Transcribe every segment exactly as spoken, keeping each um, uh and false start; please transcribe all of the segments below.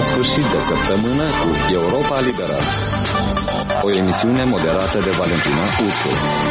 sfârșit de săptămână cu Europa Liberă, o emisiune moderată de Valentina Ursu.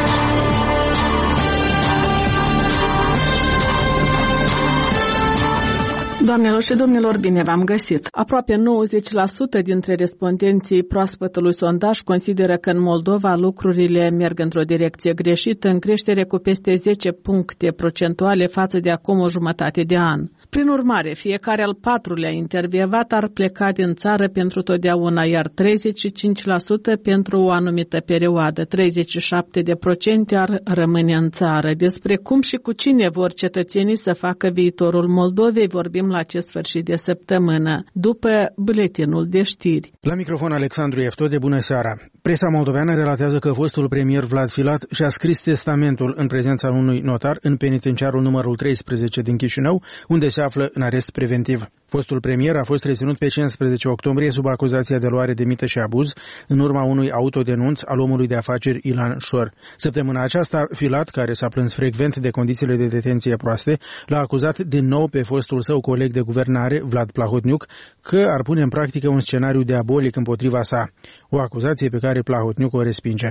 Doamnelor și domnilor, bine v-am găsit! Aproape nouăzeci la sută dintre respondenții proaspătului sondaj consideră că în Moldova lucrurile merg într-o direcție greșită, în creștere cu peste zece puncte procentuale față de acum o jumătate de an. Prin urmare, fiecare al patrulea intervievat ar pleca din țară pentru totdeauna, iar treizeci și cinci la sută pentru o anumită perioadă, treizeci și șapte la sută ar rămâne în țară. Despre cum și cu cine vor cetățenii să facă viitorul Moldovei vorbim la acest sfârșit de săptămână, după buletinul de știri. La microfon Alexandru Eftode, bună seara! Presa moldoveană relatează că fostul premier Vlad Filat și-a scris testamentul în prezența unui notar în penitenciarul numărul treisprezece din Chișinău, unde se află în arest preventiv. Fostul premier a fost reținut pe cincisprezece octombrie sub acuzația de luare de mită și abuz în urma unui autodenunț al omului de afaceri Ilan Șor. Săptămâna aceasta, Filat, care s-a plâns frecvent de condițiile de detenție proaste, l-a acuzat din nou pe fostul său coleg de guvernare, Vlad Plahotniuc, că ar pune în practică un scenariu diabolic împotriva sa, o acuzație pe care Plahotniuc o respinge.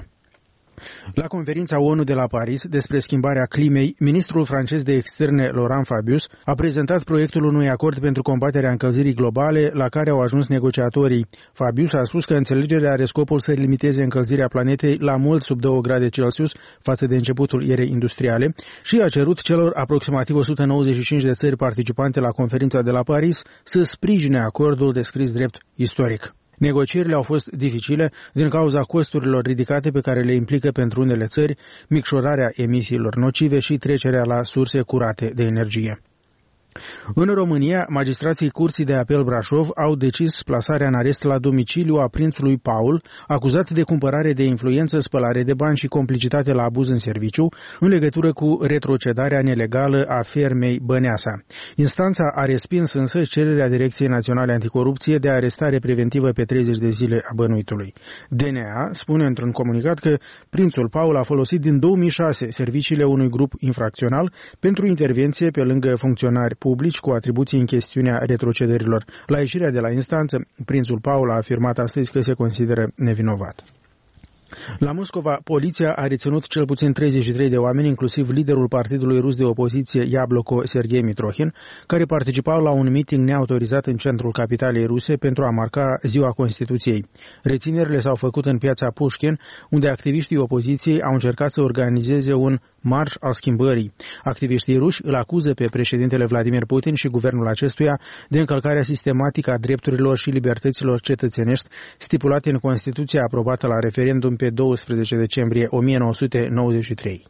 La conferința ONU de la Paris despre schimbarea climei, ministrul francez de externe Laurent Fabius a prezentat proiectul unui acord pentru combaterea încălzirii globale la care au ajuns negociatorii. Fabius a spus că înțelegerea are scopul să limiteze încălzirea planetei la mult sub două grade Celsius față de începutul erei industriale și a cerut celor aproximativ o sută nouăzeci și cinci de țări participante la conferința de la Paris să sprijine acordul descris drept istoric. Negocierile au fost dificile din cauza costurilor ridicate pe care le implică pentru unele țări micșorarea emisiilor nocive și trecerea la surse curate de energie. În România, magistrații Curții de Apel Brașov au decis plasarea în arest la domiciliu a prințului Paul, acuzat de cumpărare de influență, spălare de bani și complicitate la abuz în serviciu, în legătură cu retrocedarea nelegală a fermei Băneasa. Instanța a respins însă cererea Direcției Naționale Anticorupție de arestare preventivă pe treizeci de zile a bănuitului. D N A spune într-un comunicat că prințul Paul a folosit din două mii șase serviciile unui grup infracțional pentru intervenție pe lângă funcționari publici cu atribuții în chestiunea retrocederilor. La ieșirea de la instanță, prințul Paul a afirmat astăzi că se consideră nevinovat. La Moscova, poliția a reținut cel puțin treizeci și trei de oameni, inclusiv liderul partidului rus de opoziție Iabloko Sergei Mitrohin, care participau la un meeting neautorizat în centrul capitalei ruse pentru a marca Ziua Constituției. Reținerile s-au făcut în piața Pușkin, unde activiștii opoziției au încercat să organizeze un marș al schimbării. Activiștii ruși îl acuză pe președintele Vladimir Putin și guvernul acestuia de încălcarea sistematică a drepturilor și libertăților cetățenești stipulate în Constituția aprobată la referendum pe douăsprezece decembrie o mie nouă sute nouăzeci și trei.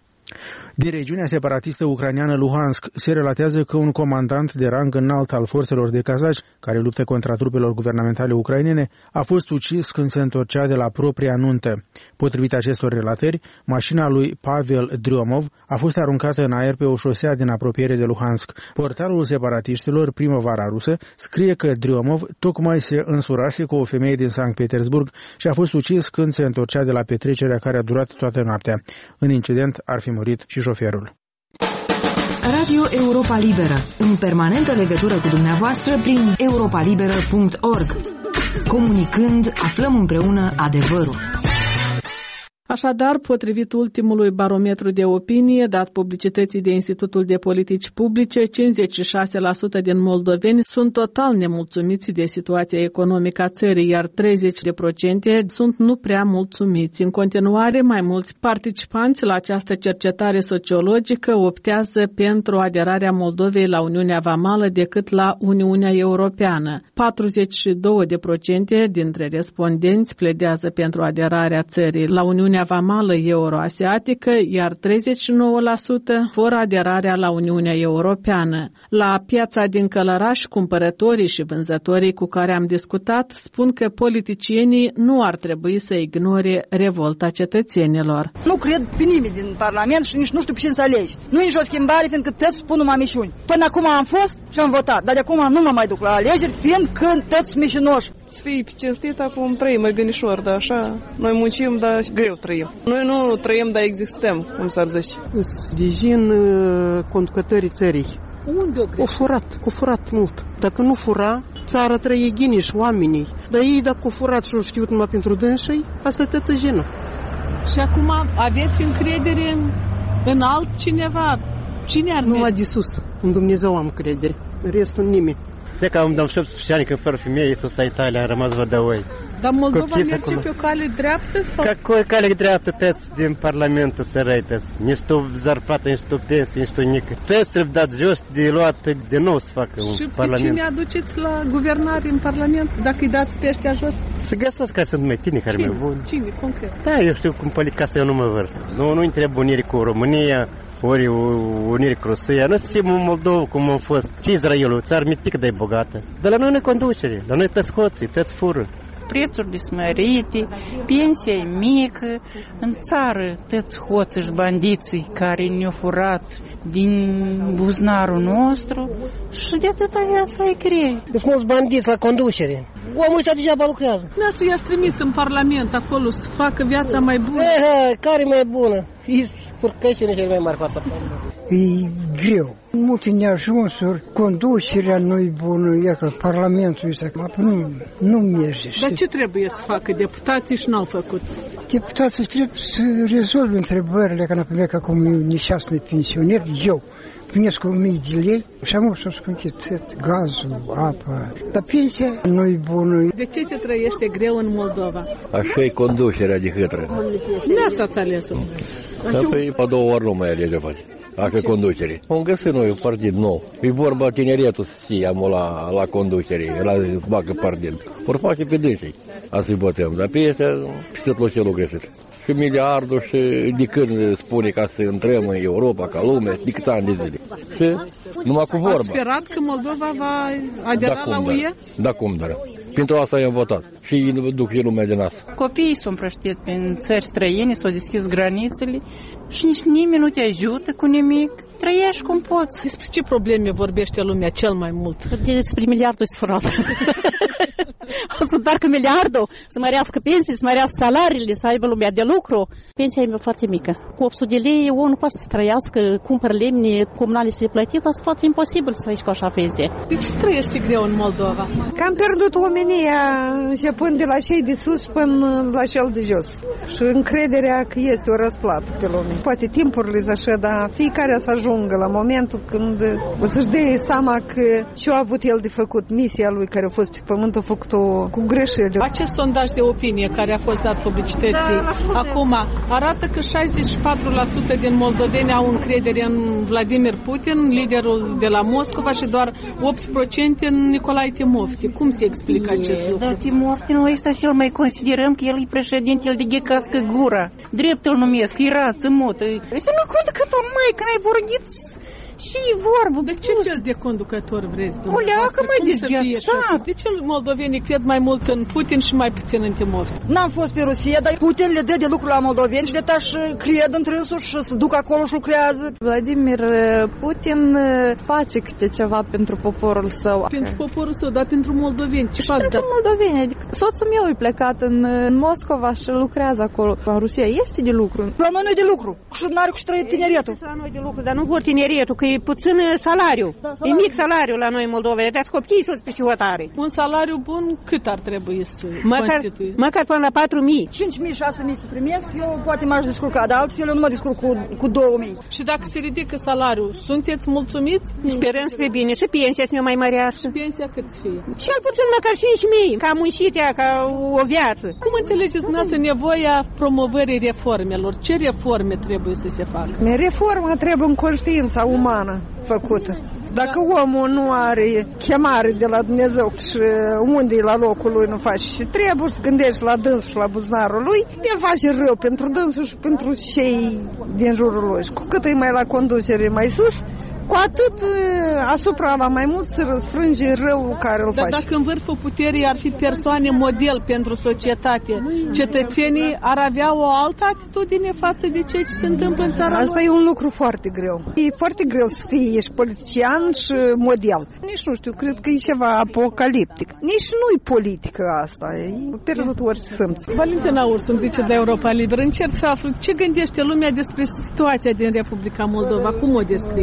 Din regiunea separatistă ucraineană Luhansk se relatează că un comandant de rang înalt al forțelor de cazaj, care luptă contra trupelor guvernamentale ucrainene, a fost ucis când se întorcea de la propria nuntă. Potrivit acestor relatări, mașina lui Pavel Dryomov a fost aruncată în aer pe o șosea din apropiere de Luhansk. Portalul separatiștilor Primăvara Rusă scrie că Dryomov tocmai se însurase cu o femeie din Sankt Petersburg și a fost ucis când se întorcea de la petrecerea care a durat toată noaptea. În incident ar fi murit și șoferul. Radio Europa Liberă, în permanentă legătură cu dumneavoastră prin europa liberă punct org. Comunicând, aflăm împreună adevărul. Așadar, potrivit ultimului barometru de opinie dat publicității de Institutul de Politici Publice, cincizeci și șase la sută din moldoveni sunt total nemulțumiți de situația economică a țării, iar treizeci la sută sunt nu prea mulțumiți. În continuare, mai mulți participanți la această cercetare sociologică optează pentru aderarea Moldovei la Uniunea Vamală decât la Uniunea Europeană. patruzeci și doi la sută dintre respondenți pledează pentru aderarea țării la Uniunea Vamală Euroasiatică, iar treizeci și nouă la sută vor aderarea la Uniunea Europeană. La piața din Călăraș, cumpărătorii și vânzătorii cu care am discutat spun că politicienii nu ar trebui să ignore revolta cetățenilor. Nu cred pe nimeni din Parlament și nici nu știu pe cine să alegi. Nu e nicio schimbare, fiindcă toți spun numai mișuni. Până acum am fost și am votat, dar de acum nu mă mai duc la alegeri, fiindcă toți mișinoși. Să fii pe cinstit, acum trăim mai gănișor, dar așa, noi muncim, dar greu trăim. Noi nu trăim, dar existăm, cum s-ar zice. Vizin conducătorii țării. Unde o O furat, o furat mult. Dacă nu fura, țara trăie ghiniș, oamenii. Dar ei dacă au furat și au știut numai pentru dânsii, asta e tătă jenă. Și acum aveți încredere în, în altcineva? Cine ar numai de sus, în Dumnezeu am credere, în restul nimeni. De că am dat șaptesprezece ani că fără femeie sus la Italia, am rămas vădăoi. Dar Moldova merge pe o cale dreaptă? Sau? Какой cale dreaptă, tăți din Parlamentul să răități. Nici tu zarplată, nici tu pensie, nici tu nică. Tăți trebuie dat jos de luat de nou să facă un și Parlament. Și cine aduceți la guvernare în Parlament, dacă îi dați pe ăștia jos? Să găsesc care sunt mai tine, care cine? mai buni. Cine, concret? Da, eu știu cum politica asta eu nu mă văr. Nu, nu-i trebuie unire cu România, ori unire cu Rusia. Noi suntem în Moldova cum am fost. Ce Israelul, o țară mitică, dar e bogată. Dar la noi nu e conducere, la noi tăți hoții, tăți fură. Prețurile smărite, pensia e mică, în țară tăți hoți și bandiții care ne-au furat din buzunarul nostru și de atâta viața e grea. Sunt mulți bandiți la conducere. Omul ăștia degeaba lucrează. Noastră i-ați trimis în Parlament acolo să facă viața mai bună. Eh, care mai bună? Furcăciune cel mai mare față. E greu. Multe neajunsuri, conducerea nu-i bună, e că Parlamentul ăsta nu, nu merge. Dar ce trebuie să facă deputații și n-au făcut? Deputații trebuie să rezolve întrebările, că n-a că acum nășească pensioner, eu primesc o mie de lei și am să scunchițet gazul, apa. Dar pensia nu-i bună. De ce se trăiește greu în Moldova? Așa e conducerea de hâtră. Nu ați ales-o. Asta e pe două ori nu mai alege face. Așa conducere. Am găsit noi un partid nou. E vorba tineretul să fie la, la conducere, la bacă partid. Vor face pe dânsii. Asta-i bătăm. Dar pe ăștia, peste tot celul greșit. Și miliardul și de când spune ca să intrăm în Europa, ca lume, de câți ani de zile. Și numai cu vorba. Ați sperat că Moldova va adera da, la U E? Da, cum, dar. Pentru asta i-am votat. Și duc și lumea din asta. Copiii s-au împrăștit prin țări străine, s-au deschis granițele și nici nimeni nu te ajută cu nimic. Trăiești cum poți. Despre ce probleme vorbește lumea cel mai mult? Despre miliardul sfurat. O să întoarcă miliardul, să mărească pensii, să mărească salariile, să aibă lumea de lucru. Pensia e foarte mică. Cu opt sute de lei, omul nu poate să trăiască, cumpără lemne, comunale să le plătit, asta e foarte imposibil să trăiești cu așa pensie. De ce trăiești greu în Moldova? Că am pierdut omenia începând de la cei de sus până la cel de jos. Și încrederea că este o răsplată pe lume. Poate timpurile sunt așa, dar fiecare să ajungă la momentul când o să-și dea seama că ce-a avut el de făcut, misia lui care a fost pe pământ, a făcut-o cu greșeli. Acest sondaj de opinie care a fost dat publicității da, acum arată că șaizeci și patru la sută din moldoveni au încredere în Vladimir Putin, liderul de la Moscova, și doar opt la sută în Nicolae Timofti. Cum se explică e, acest lucru? Da, Timofti, noi ăsta și el mai considerăm că el e președinte, el de ghecască gura. Drept îl numesc, e rață, motă. Ăsta nu contă că tu, mai, când ai vorbit și vorbă. De ce fel de conducător vreți? O leacă mai dezgheațat. De ce moldovenii cred mai mult în Putin și mai puțin în Timofti? N-am fost pe Rusia, dar Putin le dă de lucru la moldoveni și de tași cred întrânsul și se duc acolo și lucrează. Vladimir Putin face câte ceva pentru poporul său. Pentru poporul său, dar pentru moldoveni. Ce și fac? Pentru da? moldoveni. Adică soțul meu e plecat în, în Moscova și lucrează acolo. În Rusia este de lucru. La noi nu e de lucru. Și n-are cu ce trăi tineretul. La noi de lucru, dar nu vor tineretul, că e puțin salariu. Da, salariu. E mic salariu la noi în Moldova. Dați copiii și-o pe hotare. Un salariu bun cât ar trebui să măcar, constituie? Măcar până la patru mii. cinci mii, șase mii să primesc, eu poate m-aș descurca, dar altfel eu nu mă descurc cu, cu două mii. Și dacă se ridică salariul, sunteți mulțumiți? Sperăm spre bine. Și pensia să ne mai mărească. Și pensia cât să fie? Cel puțin măcar cinci mii, ca muncit ea, ca o viață. Cum înțelegeți dumneavoastră nevoia promovării reformelor? Ce reforme trebuie să se facă? Reforma trebuie în conștiința umană făcută. Dacă omul nu are chemare de la Dumnezeu și unde e la locul lui nu face și trebuie să gândești la dânsul și la buzunarul lui, el face rău pentru dânsul și pentru cei din jurul lui. Și cu cât e mai la conducere mai sus, cu atât asupra la mai mult se răsfrânge răul care îl Dar face. dacă în vârful puterii ar fi persoane model pentru societate, cetățenii ar avea o altă atitudine față de ceea ce se întâmplă în țara Asta lor? e un lucru foarte greu. E foarte greu să fii, ești politician și model. Nici nu știu, cred că e ceva apocaliptic. Nici nu-i politică asta, e pierdut orice simț. Valentina Ursu îmi zice de Europa Liberă. Încerc să aflu ce gândește lumea despre situația din Republica Moldova. Cum o descrieți?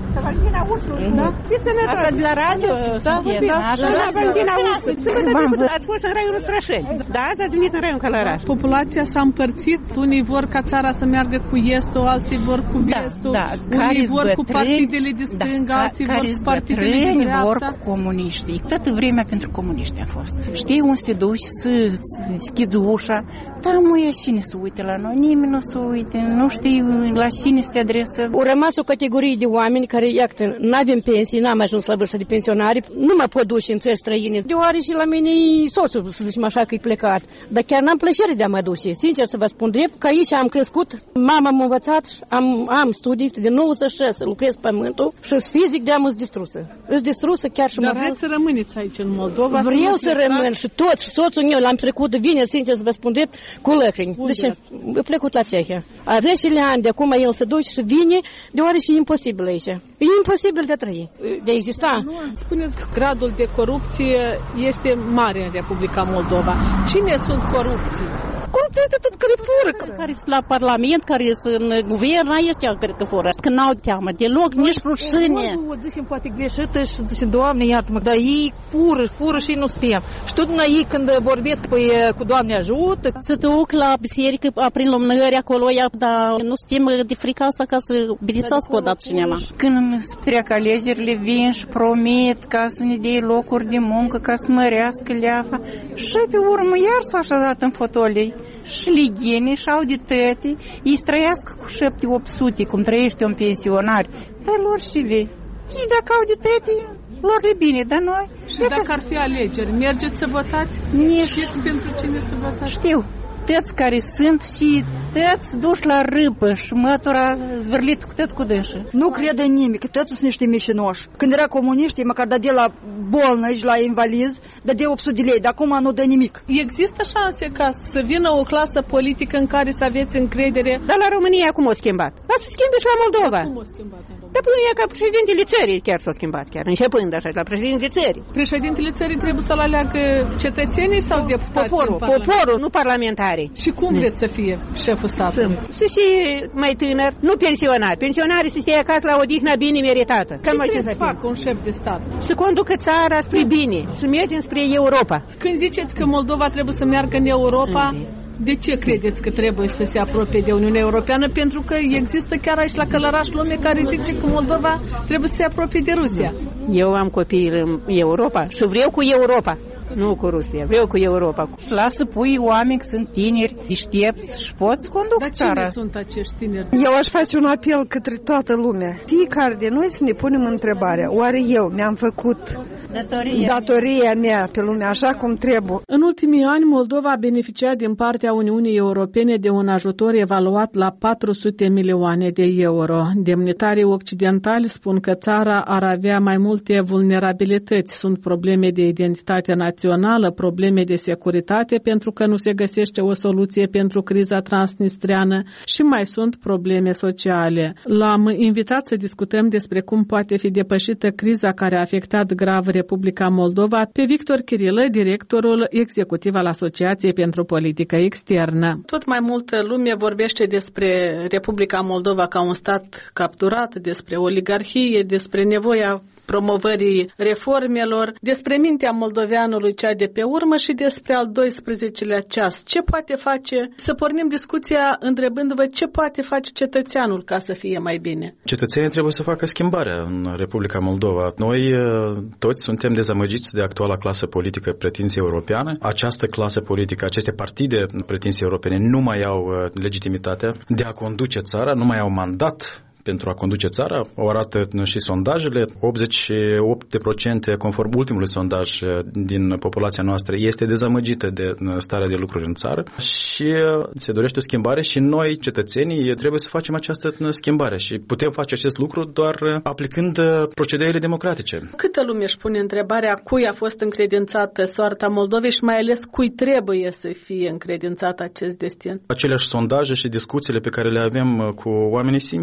Valentina Ursu. Da? Asta de la radio? Da, vorbim. Valentina Ursu. Ați fost în raiul Strășeni. Da, ați venit în raiul Călăraș. Populația s-a împărțit. Unii vor ca țara să meargă cu estul, alții vor cu vestul. Da, unii vor cu partidele de stânga, alții vor cu partidele de dreapta. Vor cu comuniștii. Toată vremea pentru comuniști a fost. Știi unde să te duci, să deschizi ușa, dar nu e cine să uite la noi. Nimeni nu se uite, nu știi la cine să te adresezi. Au rămas o categorie de oameni care, iată, n-avem pensii, n-am ajuns la vârsta de pensionari, nu mă pot duce în țări străine. Deoarece la mine soțul, să zicem așa, că e plecat. Dar chiar n-am plăcere de a mă duce. Sincer să vă spun drept, că aici am crescut, mama m-a învățat, am, am studii de nouăzeci și șase, lucrez pământul și fizic de-am îți distrusă. Îți distrusă chiar și moral. Dar vreți să rămâneți aici în Moldova? Vreau să rămân și tot, și soțul meu l-am trecut, vine, sincer să vă spun drept, cu lăcrimi. Deci, a plecut la Cehia. A zece ani de acum el se duce și vine, deoarece e imposibil aici. E imposibil de a trăi, de a exista. Nu, spuneți că gradul de corupție este mare în Republica Moldova. Cine sunt corupții? Corupția este tot care fură, care sunt la Parlament, care sunt în guvern, ăștia care că fură. Că n-au teamă deloc, nici rușine. O zicem poate greșită și zice, Doamne, iartă-mă, dar ei fură, fură și nu suntem. Și tot la ei când vorbesc păi, cu Doamne ajută. Să duc la biserică, prin lumânări acolo, dar nu suntem de frică asta ca să bedepsească odată cineva. Când trec alegerile, vin și promit ca să ne dea locuri de muncă, ca să mărească leafa. Și pe urmă iar s-a așezat în fotolii. Și ligheni, și audității, ei trăiască cu șapte opt sute, cum trăiește un pensionar, dar lor și le. Și dacă audității, lor le bine, dar noi... Și dacă ar fi alegeri, mergeți să votați? Nici. Știți pentru cine să votați? Știu. Tăți care sunt și tăți duși la râpă și mătura zvârlit cu tot cu dânsă. Nu crede nimic, că tăți sunt niște mișinoși. Când era comuniști, măcar dădea la bolnăji, la invalizi, dădea opt sute de lei, dar acum nu dă nimic. Există șanse ca să vină o clasă politică în care să aveți încredere? Dar la România cum o schimbat? La să schimbe și la Moldova. Cum o schimbat? Dar până e ca președintele țării chiar s-a schimbat, chiar începând așa, la președintele țării. Președintele țării trebuie să-l aleagă cetățenii sau deputații? Poporul, poporul, nu parlamentari. Și cum vreți să fie șeful statului? Să fie mai tânăr, nu pensionar. Pensionarii să stea acasă la odihnă bine meritată. Ce trebuie să facă un șef de stat? Să conducă țara spre bine, să mergem spre Europa. Când ziceți că Moldova trebuie să meargă în Europa, de ce credeți că trebuie să se apropie de Uniunea Europeană? Pentru că există chiar aici la Călăraș lume care zice că Moldova trebuie să se apropie de Rusia. Eu am copii în Europa și vreau cu Europa. Nu cu Rusia, vreau cu Europa. Lasă pui oameni, sunt tineri, deștepți și poți conduc țara. Dar cine sunt acești tineri? Eu aș face un apel către toată lumea. Fiecare de noi să ne punem întrebarea. Oare eu mi-am făcut datoria, datoria mea pe lume așa cum trebuie? În ultimii ani, Moldova a beneficiat din partea Uniunii Europene de un ajutor evaluat la patru sute milioane de euro. Demnitarii occidentali spun că țara ar avea mai multe vulnerabilități. Sunt probleme de identitate națională, probleme de securitate pentru că nu se găsește o soluție pentru criza transnistreană și mai sunt probleme sociale. L-am invitat să discutăm despre cum poate fi depășită criza care a afectat grav Republica Moldova pe Victor Chirilă, directorul executiv al Asociației pentru Politică Externă. Tot mai multă lume vorbește despre Republica Moldova ca un stat capturat, despre oligarhie, despre nevoia promovării reformelor, despre mintea moldoveanului cea de pe urmă și despre al doisprezecelea ceas. Ce poate face? Să pornim discuția întrebându-vă ce poate face cetățeanul ca să fie mai bine. Cetățenii trebuie să facă schimbarea în Republica Moldova. Noi toți suntem dezamăgiți de actuala clasă politică pretinție europeană. Această clasă politică, aceste partide pretinție europene nu mai au legitimitatea de a conduce țara, nu mai au mandat pentru a conduce țara, o arată și sondajele, optzeci și opt la sută conform ultimului sondaj din populația noastră este dezamăgită de starea de lucruri în țară și se dorește o schimbare și noi, cetățenii, trebuie să facem această schimbare și putem face acest lucru doar aplicând procedeile democratice. Câtă lume își pune întrebarea cui a fost încredințată soarta Moldovei și mai ales cui trebuie să fie încredințat acest destin? Aceleași sondaje și discuțiile pe care le avem cu oamenii simple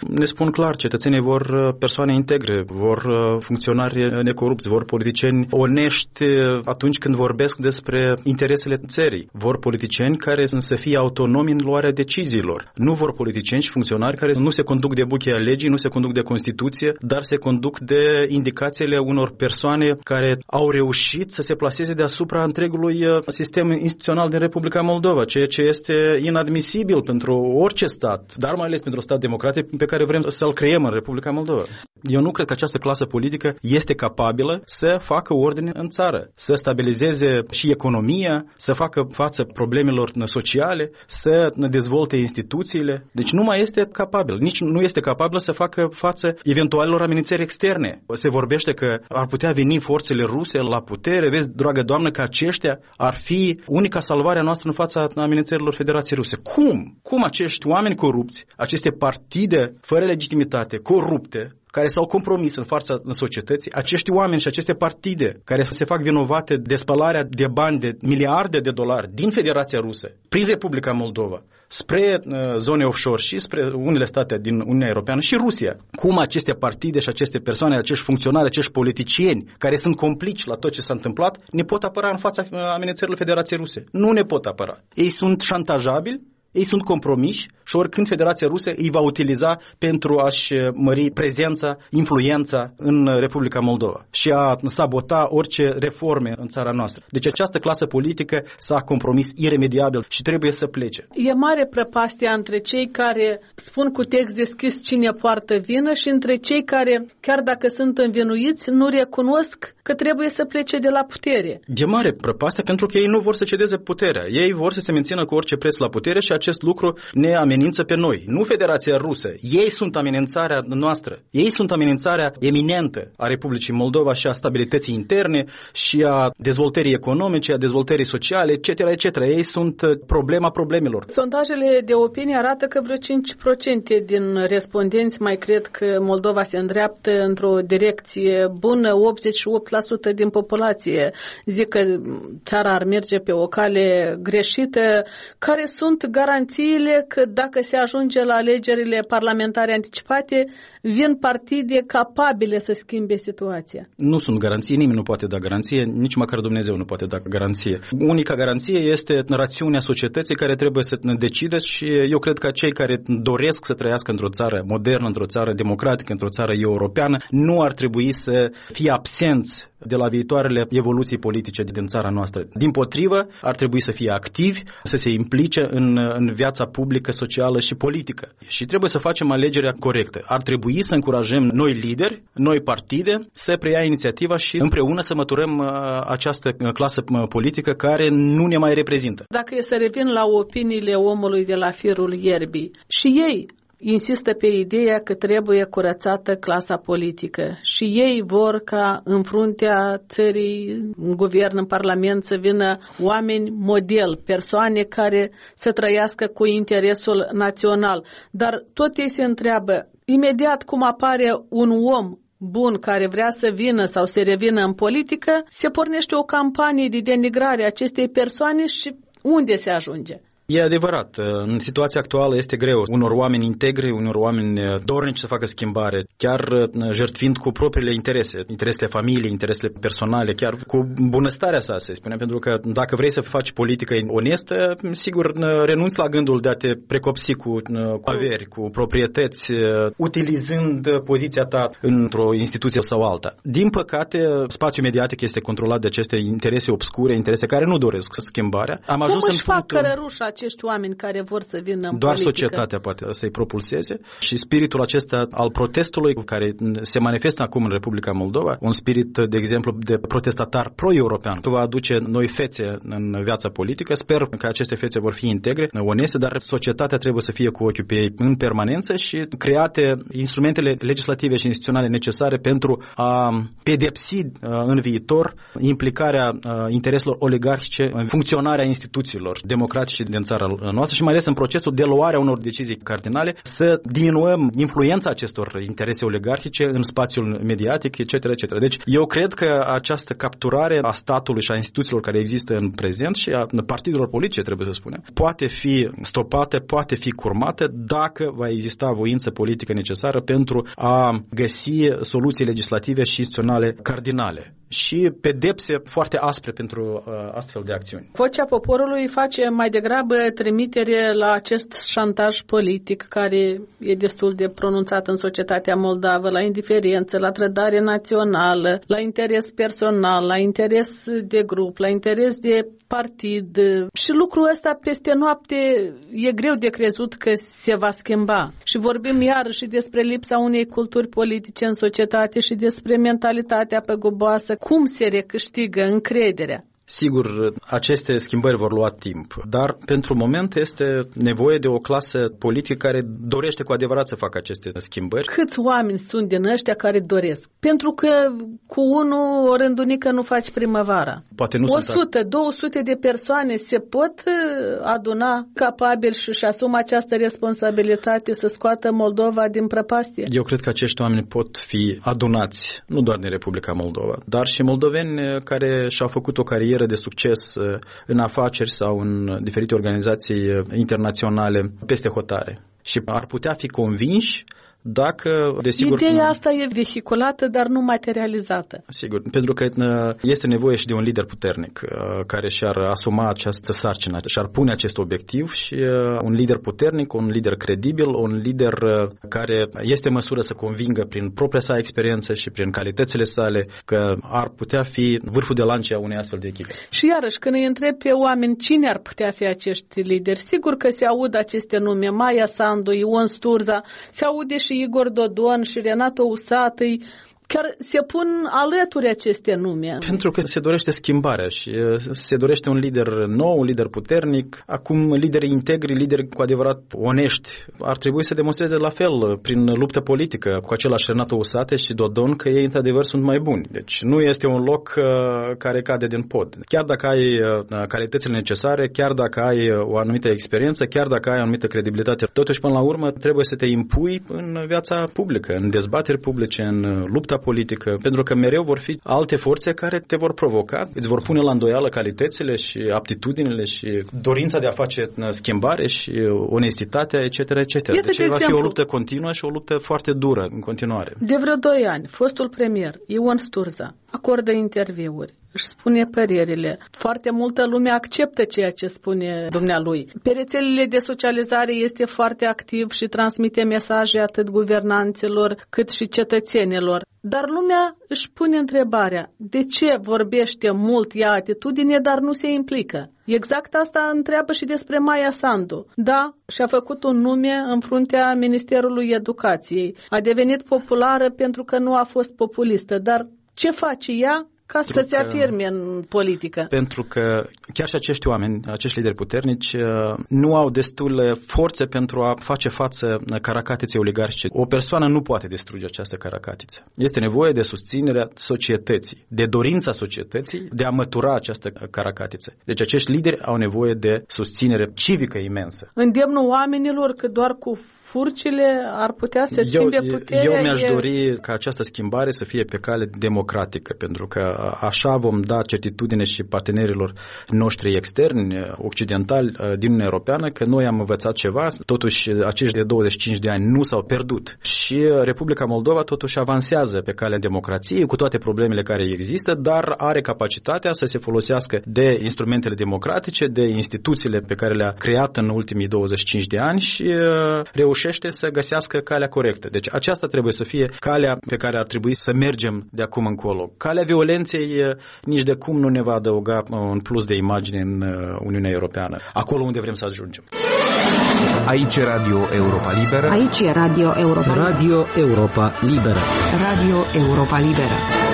ne spun clar, cetățenii vor persoane integre, vor funcționari necorupți, vor politicieni onești atunci când vorbesc despre interesele țării. Vor politicieni care să fie autonomi în luarea deciziilor. Nu vor politicieni și funcționari care nu se conduc de bucheia legii, nu se conduc de Constituție, dar se conduc de indicațiile unor persoane care au reușit să se plaseze deasupra întregului sistem instituțional din Republica Moldova, ceea ce este inadmisibil pentru orice stat, dar mai ales pentru un stat democratic pe care vrem să-l creăm în Republica Moldova. Eu nu cred că această clasă politică este capabilă să facă ordine în țară, să stabilizeze și economia, să facă față problemelor sociale, să dezvolte instituțiile. Deci nu mai este capabil, nici nu este capabil să facă față eventualelor amenințări externe. Se vorbește că ar putea veni forțele ruse la putere. Vezi, dragă doamnă, că aceștia ar fi unica salvare a noastră în fața amenințărilor Federației Ruse. Cum? Cum acești oameni corupți, aceste partide fără legitimitate, corupte, care s-au compromis în fața societății, acești oameni și aceste partide care se fac vinovate de spălarea de bani de miliarde de dolari din Federația Rusă, prin Republica Moldova, spre uh, zone offshore și spre unele state din Uniunea Europeană și Rusia. Cum aceste partide și aceste persoane, acești funcționari, acești politicieni care sunt complici la tot ce s-a întâmplat, ne pot apăra în fața uh, amenințărilor Federației Ruse? Nu ne pot apăra. Ei sunt șantajabili, ei sunt compromiși și oricând Federația Rusă îi va utiliza pentru a-și mări prezența, influența în Republica Moldova și a sabota orice reforme în țara noastră. Deci această clasă politică s-a compromis iremediabil și trebuie să plece. E mare prăpastia între cei care spun cu text deschis cine poartă vină și între cei care, chiar dacă sunt învinuiți, nu recunosc că trebuie să plece de la putere. E mare prăpastia pentru că ei nu vor să cedeze puterea. Ei vor să se mențină cu orice preț la putere și acest lucru ne amenință pe noi. Nu Federația Rusă. Ei sunt amenințarea noastră. Ei sunt amenințarea eminentă a Republicii Moldova și a stabilității interne și a dezvoltării economice, a dezvoltării sociale, et cetera, et cetera. Ei sunt problema problemelor. Sondajele de opinie arată că vreo cinci la sută din respondenți mai cred că Moldova se îndreaptă într-o direcție bună, optzeci și opt la sută din populație zic că țara ar merge pe o cale greșită. Care sunt garanțiile că dacă se ajunge la alegerile parlamentare anticipate, vin partide capabile să schimbe situația? Nu sunt garanții, nimeni nu poate da garanție, nici măcar Dumnezeu nu poate da garanție. Unica garanție este rațiunea societății care trebuie să ne decide și eu cred că cei care doresc să trăiască într-o țară modernă, într-o țară democratică, într-o țară europeană, nu ar trebui să fie absenți de la viitoarele evoluții politice din țara noastră. Dimpotrivă, ar trebui să fie activi, să se implice în, în viața publică, socială și politică. Și trebuie să facem alegerea corectă. Ar trebui să încurajăm noi lideri, noi partide, să preia inițiativa și împreună să măturăm uh, această clasă politică care nu ne mai reprezintă. Dacă e să revin la opiniile omului de la firul ierbii, și ei insistă pe ideea că trebuie curățată clasa politică și ei vor ca în fruntea țării, în guvern, în parlament să vină oameni model, persoane care să trăiască cu interesul național. Dar tot ei se întreabă, imediat cum apare un om bun care vrea să vină sau să revină în politică, se pornește o campanie de denigrare a acestei persoane și unde se ajunge? E adevărat, în situația actuală este greu unor oameni integri, unor oameni dornici să facă schimbare, chiar jertfind cu propriile interese, interesele familiei, interesele personale, chiar cu bunăstarea sa, să spunem, pentru că dacă vrei să faci politică onestă, sigur renunți la gândul de a te precopsi cu, cu averi, cu proprietăți, utilizând poziția ta într-o instituție sau alta. Din păcate, spațiul mediatic este controlat de aceste interese obscure, interese care nu doresc schimbarea. Am ajuns Cum își în fac punctul... cărărușa acești oameni care vor să vină în Doar politică? societatea poate să-i propulseze și spiritul acesta al protestului care se manifestă acum în Republica Moldova, un spirit, de exemplu, de protestatar pro-european, va aduce noi fețe în viața politică. Sper că aceste fețe vor fi integre, oneste, dar societatea trebuie să fie cu ochiul pe ei în permanență și create instrumentele legislative și instituționale necesare pentru a pedepsi în viitor implicarea intereselor oligarhice în funcționarea instituțiilor democratice din țara noastră și mai ales în procesul de luare a unor decizii cardinale, să diminuăm influența acestor interese oligarhice în spațiul mediatic, et cetera, et cetera. Deci eu cred că această capturare a statului și a instituțiilor care există în prezent și a partidelor politice, trebuie să spunem, poate fi stopată, poate fi curmată dacă va exista voință politică necesară pentru a găsi soluții legislative și instituționale cardinale și pedepse foarte aspre pentru uh, astfel de acțiuni. Vocea poporului face mai degrabă trimitere la acest șantaj politic care e destul de pronunțat în societatea moldavă, la indiferență, la trădare națională, la interes personal, la interes de grup, la interes de partid. Și lucrul ăsta peste noapte e greu de crezut că se va schimba. Și vorbim iarăși despre lipsa unei culturi politice în societate și despre mentalitatea păguboasă. Cum se recâștigă încrederea? Sigur, aceste schimbări vor lua timp, dar pentru moment este nevoie de o clasă politică care dorește cu adevărat să facă aceste schimbări. Câți oameni sunt din ăștia care doresc? Pentru că cu unul o rândunică nu faci primăvara. Poate nu o sută, două sute de persoane se pot aduna capabili și își asumă această responsabilitate să scoată Moldova din prăpastie? Eu cred că acești oameni pot fi adunați, nu doar din Republica Moldova, dar și moldoveni care și-au făcut o carieră de succes în afaceri sau în diferite organizații internaționale peste hotare și ar putea fi convinși dacă, desigur... Ideea asta e vehiculată, dar nu materializată. Sigur, pentru că este nevoie și de un lider puternic care și-ar asuma această sarcină, și-ar pune acest obiectiv și un lider puternic, un lider credibil, un lider care este în măsură să convingă prin propria sa experiență și prin calitățile sale că ar putea fi vârful de lance a unei astfel de echipe. Și iarăși, când îi întreb pe oameni cine ar putea fi acești lideri, sigur că se aud aceste nume, Maia Sandu, Ion Sturza, se aude și Igor Dodon și Renato Usatăi, chiar se pun alături aceste nume. Pentru că se dorește schimbarea și se dorește un lider nou, un lider puternic. Acum lideri integri, lideri cu adevărat onești ar trebui să demonstreze la fel prin luptă politică cu același Renato Usate și Dodon că ei într-adevăr sunt mai buni. Deci nu este un loc care cade din pod. Chiar dacă ai calitățile necesare, chiar dacă ai o anumită experiență, chiar dacă ai o anumită credibilitate, totuși până la urmă trebuie să te impui în viața publică, în dezbateri publice, în lupta politică, pentru că mereu vor fi alte forțe care te vor provoca, îți vor pune la îndoială calitățile și aptitudinile și dorința de a face schimbare și onestitatea, et cetera, et cetera. Deci de va fi o luptă continuă și o luptă foarte dură în continuare. De vreo doi ani, fostul premier Ion Sturza acordă interviuri, își spune părerile. Foarte multă lume acceptă ceea ce spune dumnealui. Pe rețelele de socializare este foarte activ și transmite mesaje atât guvernanților cât și cetățenilor. Dar lumea își pune întrebarea, de ce vorbește mult, ia atitudine, dar nu se implică? Exact asta întreabă și despre Maia Sandu. Da, și-a făcut un nume în fruntea Ministerului Educației. A devenit populară pentru că nu a fost populistă, dar ce face ea ca să se afirme în politică? Pentru că chiar și acești oameni, acești lideri puternici, nu au destule forțe pentru a face față caracatiței oligarhice. O persoană nu poate distruge această caracatiță. Este nevoie de susținerea societății, de dorința societății de a mătura această caracatiță. Deci acești lideri au nevoie de susținere civică imensă. Îndemnul oamenilor că doar cu furcile ar putea să schimbe eu, puterea. Eu mi-aș dori ca această schimbare să fie pe cale democratică, pentru că așa vom da certitudine și partenerilor noștri externi, occidentali, din Uniunea Europeană, că noi am învățat ceva, totuși acești de douăzeci și cinci de ani nu s-au pierdut. Și Republica Moldova totuși avansează pe calea democrației, cu toate problemele care există, dar are capacitatea să se folosească de instrumentele democratice, de instituțiile pe care le-a creat în ultimii douăzeci și cinci de ani și reușește să găsească calea corectă. Deci aceasta trebuie să fie calea pe care ar trebui să mergem de acum încolo. Calea violenței nici de cum nu ne va adăuga un plus de imagine în Uniunea Europeană, acolo unde vrem să ajungem. Aici e Radio Europa Liberă. Aici e Radio Europa Liberă. Radio Europa Liberă. Radio Europa Liberă.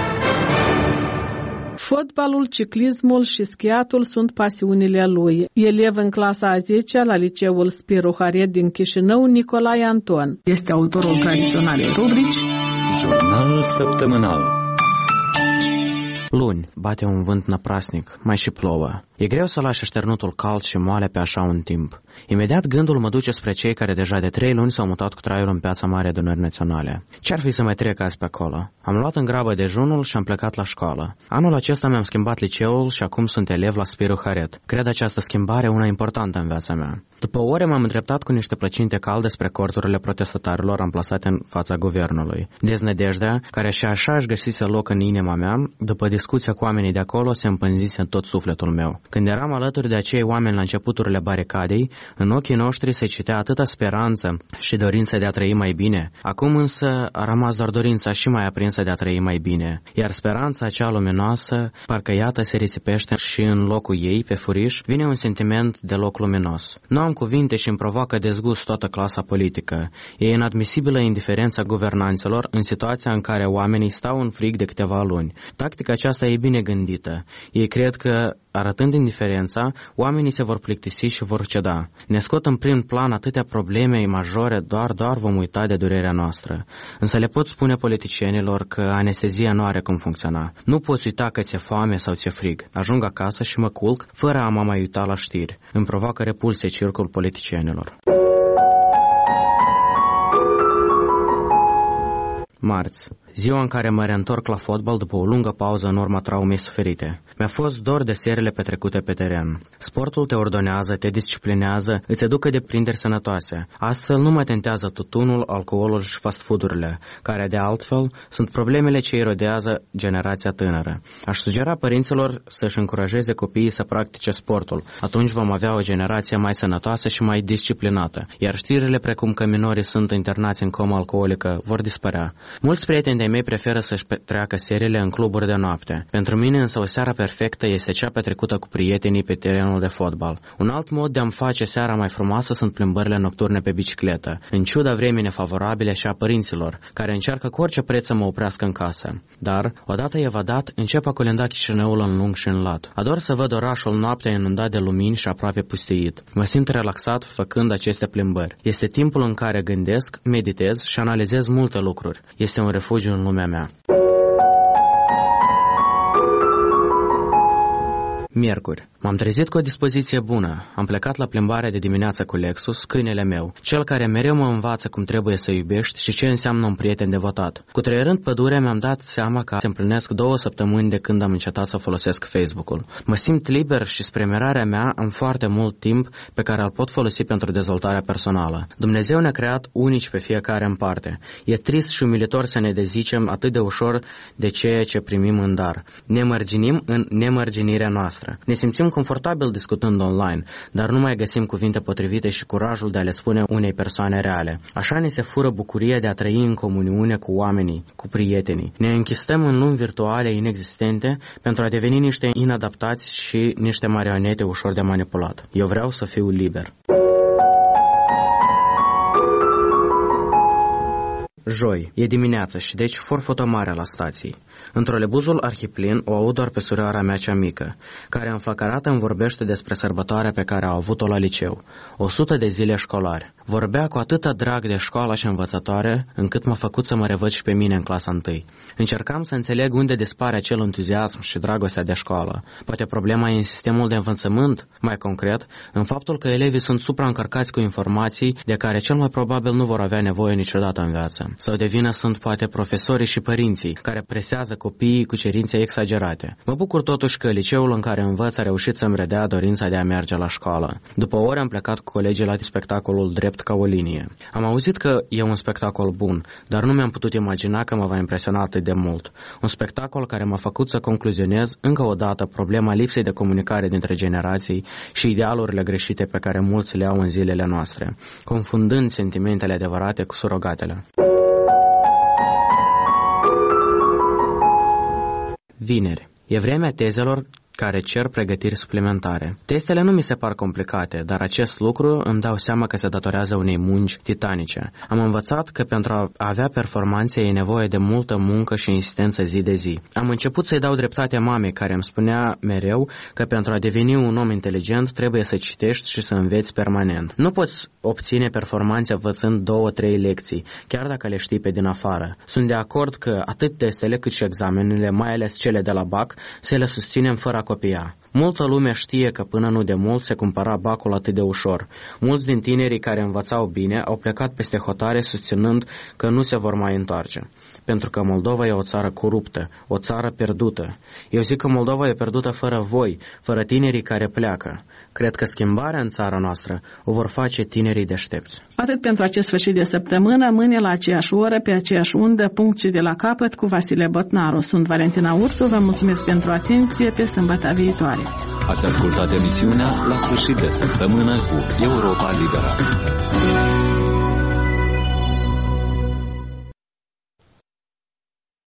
Fotbalul, ciclismul și schiatul sunt pasiunile lui. Elev în clasa a zecea la liceul Spiru Haret din Chișinău, Nicolae Anton este autorul tradiționalei rubrici Jurnalul săptămânal. Luni bate un vânt năprasnic, mai și plouă. E greu să lași așternutul cald și moale pe așa un timp. Imediat gândul mă duce spre cei care deja de trei luni s-au mutat cu traiul în Piața Mare Adunării Naționale. Ce-ar fi să mai trec azi pe acolo? Am luat în grabă dejunul și am plecat la școală. Anul acesta mi-am schimbat liceul și acum sunt elev la Spiru Haret. Cred această schimbare una importantă în viața mea. După ore m-am îndreptat cu niște plăcinte calde spre corturile protestatarilor amplasate în fața guvernului. Deznădejdea, care și așa își găsise loc în inima mea, după discuția cu oamenii de acolo, se împânzise în tot sufletul meu. Când eram alături de acei oameni la începuturile baricadei, în ochii noștri se citea atâta speranță și dorință de a trăi mai bine. Acum însă a rămas doar dorința și mai aprinsă de a trăi mai bine, iar speranța acea luminoasă, parcă iată se risipește și în locul ei, pe furiș, vine un sentiment deloc luminos. Nu am cuvinte și îmi provoacă dezgust toată clasa politică. E inadmisibilă indiferența guvernanților în situația în care oamenii stau în frig de câteva luni. Tactica aceasta e bine gândită. Ei cred că, arătând indiferența, oamenii se vor plictisi și vor ceda. Ne scot în prim plan atâtea probleme majore, doar, doar vom uita de durerea noastră. Însă le pot spune politicienilor că anestezia nu are cum funcționa. Nu poți uita că ți-e foame sau ți-e frig. Ajung acasă și mă culc fără a mă mai uita la știri. Îmi provoacă repulsie circul politicienilor. Marți, ziua în care mă reîntorc la fotbal după o lungă pauză în urma traumei suferite. Mi-a fost dor de serele petrecute pe teren. Sportul te ordonează, te disciplinează, îți educă deprinderi sănătoase. Astfel nu mă tentează tutunul, alcoolul și fast food-urile, care de altfel sunt problemele ce erodează generația tânără. Aș sugera părinților să-și încurajeze copiii să practice sportul. Atunci vom avea o generație mai sănătoasă și mai disciplinată, iar știrile precum că minorii sunt internați în comă alcoolică vor dispărea. Mulți prieteni de mei preferă să-și petreacă seriile în cluburi de noapte. Pentru mine însă o seară perfectă este cea petrecută cu prietenii pe terenul de fotbal. Un alt mod de a-mi face seara mai frumoasă sunt plimbările nocturne pe bicicletă, în ciuda vremii nefavorabile și a părinților, care încearcă cu orice preț să mă oprească în casă. Dar, odată evadat, încep a colinda Chișinăul în lung și în lat. Ador să văd orașul noaptea inundat de lumini și aproape pustiit. Mă simt relaxat făcând aceste plimbări. Este timpul în care gândesc, meditez și analizez multe lucruri. Este un refugiu în lumea mea. Miercuri. M-am trezit cu o dispoziție bună. Am plecat la plimbare de dimineață cu Lexus, câinele meu, cel care mereu mă învață cum trebuie să iubești și ce înseamnă un prieten devotat. Cutreierând pădurea, mi-am dat seama că se împlinesc două săptămâni de când am încetat să folosesc Facebook-ul. Mă simt liber și spre mirarea mea am foarte mult timp pe care îl pot folosi pentru dezvoltarea personală. Dumnezeu ne-a creat unici pe fiecare în parte. E trist și umilitor să ne dezicem atât de ușor de ceea ce primim în dar. Ne mărginim în nemărginirea noastră. Ne simțim confortabil discutând online, dar nu mai găsim cuvinte potrivite și curajul de a le spune unei persoane reale. Așa ne se fură bucuria de a trăi în comuniune cu oamenii, cu prietenii. Ne închistăm în lumi virtuale inexistente pentru a deveni niște inadaptați și niște marionete ușor de manipulat. Eu vreau să fiu liber. Joi, e dimineață și deci for fotomarea la stații. Întrolebuzul arhiplin o aud doar pe surioara mea cea mică, care înflăcărată îmi vorbește despre sărbătoarea pe care a avut-o la liceu. O sută de zile școlare. Vorbea cu atâta drag de școala și învățătoare, încât m-a făcut să mă revăd și pe mine în clasa întâi. Încercam să înțeleg unde dispare acel entuziasm și dragostea de școală. Poate problema e în sistemul de învățământ, mai concret, în faptul că elevii sunt supraîncărcați cu informații de care cel mai probabil nu vor avea nevoie niciodată în viață. Sau de vină sunt poate profesorii și părinții, care presează copiii cu cerințe exagerate. Mă bucur totuși că liceul în care învăț a reușit să-mi redea dorința de a merge la școală. După ore am plecat cu colegii la spectacolul Drept ca o linie. Am auzit că e un spectacol bun, dar nu mi-am putut imagina că mă va impresiona atât de mult. Un spectacol care m-a făcut să concluzionez încă o dată problema lipsei de comunicare dintre generații și idealurile greșite pe care mulți le au în zilele noastre, confundând sentimentele adevărate cu surogatele. Vineri. E vremea tezelor care cer pregătiri suplimentare. Testele nu mi se par complicate, dar acest lucru îmi dau seama că se datorează unei munci titanice. Am învățat că pentru a avea performanțe e nevoie de multă muncă și insistență zi de zi. Am început să-i dau dreptate mamei, care îmi spunea mereu că pentru a deveni un om inteligent trebuie să citești și să înveți permanent. Nu poți obține performanțe învățând două, trei lecții, chiar dacă le știi pe din afară. Sunt de acord că atât testele cât și examenele, mai ales cele de la B A C, să le susținem fără a copia. Multă lume știe că până nu de mult se cumpăra bacul atât de ușor. Mulți din tinerii care învățau bine au plecat peste hotare susținând că nu se vor mai întoarce. Pentru că Moldova e o țară coruptă, o țară pierdută. Eu zic că Moldova e pierdută fără voi, fără tinerii care pleacă. Cred că schimbarea în țara noastră o vor face tinerii deștepți. Atât pentru acest sfârșit de săptămână, mâine la aceeași oră, pe aceeași undă, punct și de la capăt cu Vasile Botnaru. Sunt Valentina Ursu, vă mulțumesc pentru atenție, pe sâmbătă viitoare. Ați ascultat emisiunea La sfârșit de săptămână cu Europa Liberă.